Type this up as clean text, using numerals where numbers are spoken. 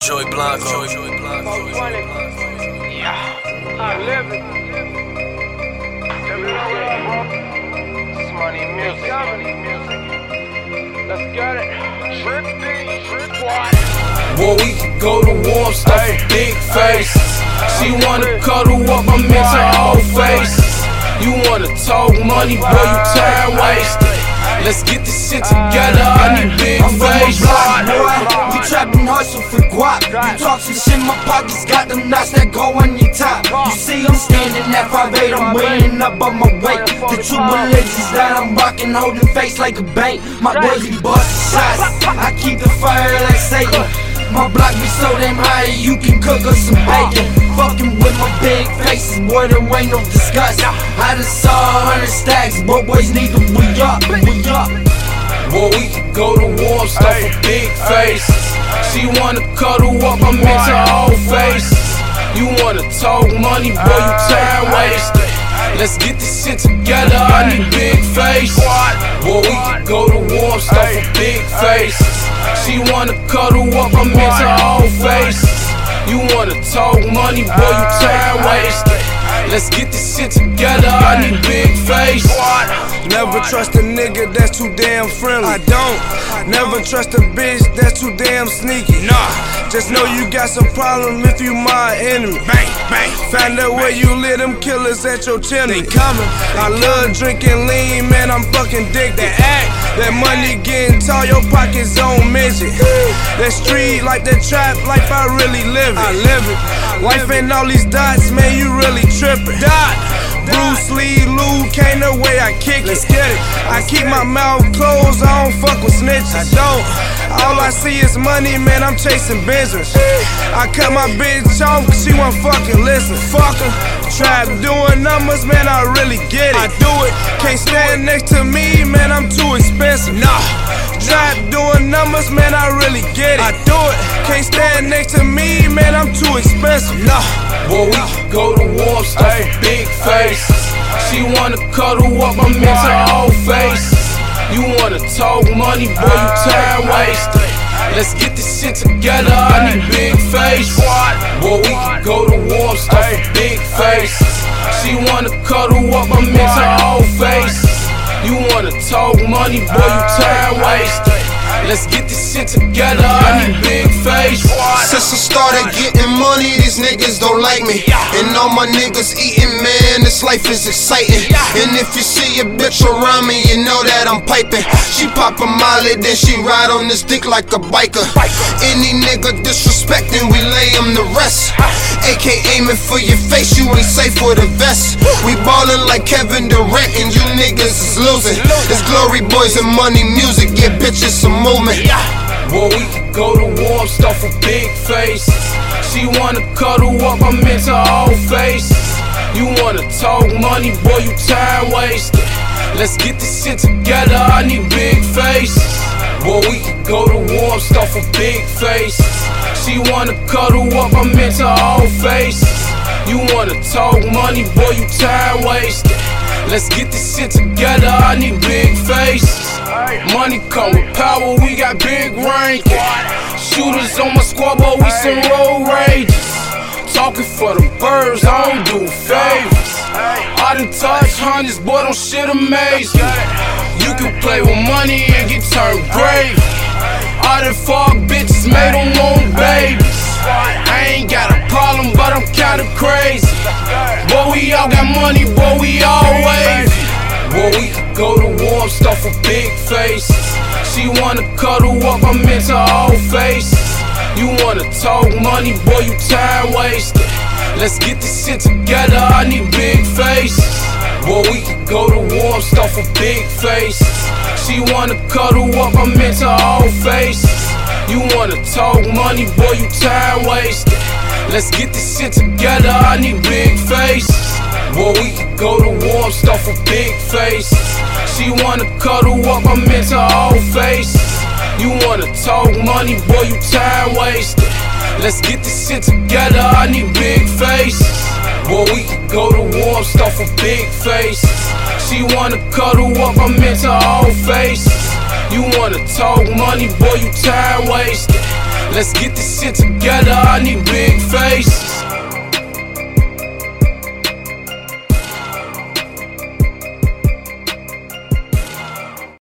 Joey Blanco. Yeah, I'm living. Every day. It's money music. Let's get it. Trip squad. Boy, we can go to war, stuff a big faces. She wanna cuddle up, I'm into whole faces. You wanna talk money, boy, you time wasted. Let's get this shit together, I need big faces. We trap and hustle for guap. You talk some shit, my pockets got them knots that go on your top. You see I'm standing at 5'8", I'm weighing up on my weight. The true religions that I'm rocking, holding face like a bank. My boys be bustin' shots, I keep the fire like Satan. My block be so damn high, you can cook us some bacon. Fucking with my big faces, boy, there ain't no disgust. I just saw 100 stacks, but boys need to re-up. Boy, we can go to war, stuff a big faces. She wanna cuddle up, I'm into whole faces. You wanna talk money, boy, you time wasted. Let's get this shit together, I need big faces. Boy, we can go to war, stuff a big faces. She wanna cuddle up, I'm into whole faces. You wanna talk money, boy, you time wasted. Let's get this shit together, I need big faces. Never trust a nigga that's too damn friendly. I don't. Never trust a bitch that's too damn sneaky. Nah. Just know you got some problem if you my enemy. Bang, bang. Find out where you live, them killers at your chimney. They coming. I love drinking lean, man, I'm fucking dick. That money getting tall, your pockets on midget. That street like that trap life, I really live it. I live it. Life ain't all these dots, man, you really trippin'. Bruce Lee, Luke, ain't no way I kick it. Let's get it. I keep my mouth closed, I don't fuck with snitches. I don't. All I see is money, man, I'm chasing business. I cut my bitch off, she won't fucking listen. Fuck her. Trap doing numbers, man, I really get it. I do it. Can't stand next to me, man, I'm too expensive. Nah. Trap doing numbers, man, I really get it. I do it. Can't stand next to me, man, I'm too expensive. Nah. Boy, we can go to war, stuff a big faces. She wanna cuddle up, I'm into whole faces. You wanna talk money, boy, you time wasted. Let's get this shit together, I need big faces. Boy, we can go to war, stuff a big faces. She wanna cuddle up, I'm into whole faces. You wanna talk money, boy, you time wasted. Let's get this shit together, I need big faces. Since I started getting money, these niggas don't like me. And all my niggas eating, man, this life is exciting. And if you see a bitch around me, you know that I'm piping. She pop a molly, then she ride on this dick like a biker. Any nigga disrespecting, we lay him to rest. AK aiming for your face, you ain't safe with a vest. We ballin' like Kevin Durant, and you niggas is losing. It's Glory Boys and money music, yeah, bitches some movement. Boy, we can go to war, stuff a big faces. She wanna cuddle up, I'm into whole faces. You wanna talk money, boy, you time wasted. Let's get this shit together, I need big faces. Boy, we can go to war, stuff a big faces. She wanna cuddle up, I'm into whole faces. You wanna talk money, boy, you time wasted. Let's get this shit together, I need big faces. Money come with power, we got big ranking. Shooters on my squad, but we some road rages. Talking for the birds, I don't do favors. I done touched hundreds, boy, don't shit amaze me. You can play with money and get turned gravy. I done fuck bitches, made them want babies. I ain't got a problem, but I'm kinda crazy. Boy, we all got money, boy, we all wavy. Boy, we can go to war, stuff a big faces. She wanna cuddle up, I'm into whole faces. You wanna talk money, boy, you time wasted. Let's get this shit together, I need big faces. Boy, we can go to war, stuff a big faces. She wanna cuddle up, I'm into whole faces. You wanna talk money, boy, you time wasted. Let's get this shit together, I need big faces. Boy, we can go to war, stuff a big faces. She wanna cuddle up, I'm into whole faces. You wanna talk money, boy, you time wasted. Let's get this shit together, I need big faces. Boy, we can go to war, stuff a big faces. She wanna cuddle up, I'm into whole faces. You wanna talk money, boy, you time wasted. Let's get this shit together, I need big faces.